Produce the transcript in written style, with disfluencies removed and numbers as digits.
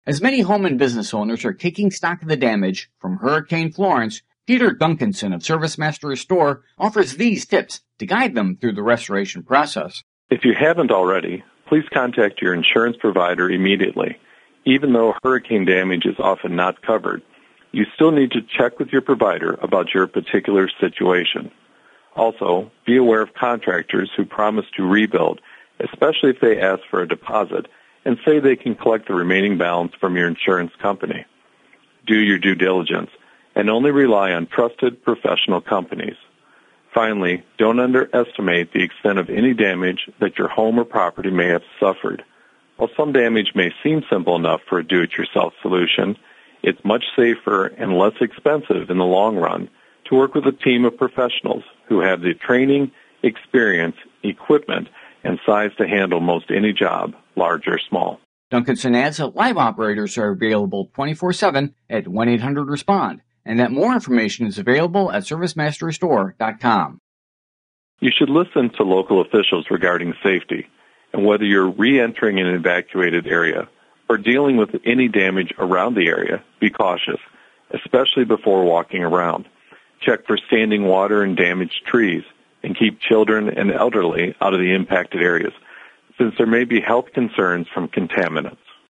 As many home and business owners are taking stock of the damage from Hurricane Florence, Peter Duncanson of ServiceMaster Restore offers these tips to guide them through the restoration process. If you haven't already, please contact your insurance provider immediately. Even though hurricane damage is often not covered, you still need to check with your provider about your particular situation. Also, be aware of contractors who promise to rebuild, especially if they ask for a deposit and say they can collect the remaining balance from your insurance company. Do your due diligence and only rely on trusted professional companies. Finally, don't underestimate the extent of any damage that your home or property may have suffered. While some damage may seem simple enough for a do-it-yourself solution, it's much safer and less expensive in the long run to work with a team of professionals who have the training, experience, equipment, and size to handle most any job, large or small. Duncanson adds that live operators are available 24/7 at 1-800-RESPOND, and that more information is available at ServiceMasterRestore.com. You should listen to local officials regarding safety, and whether you're re-entering an evacuated area or dealing with any damage around the area, be cautious, especially before walking around. Check for standing water and damaged trees, and keep children and elderly out of the impacted areas, since there may be health concerns from contaminants.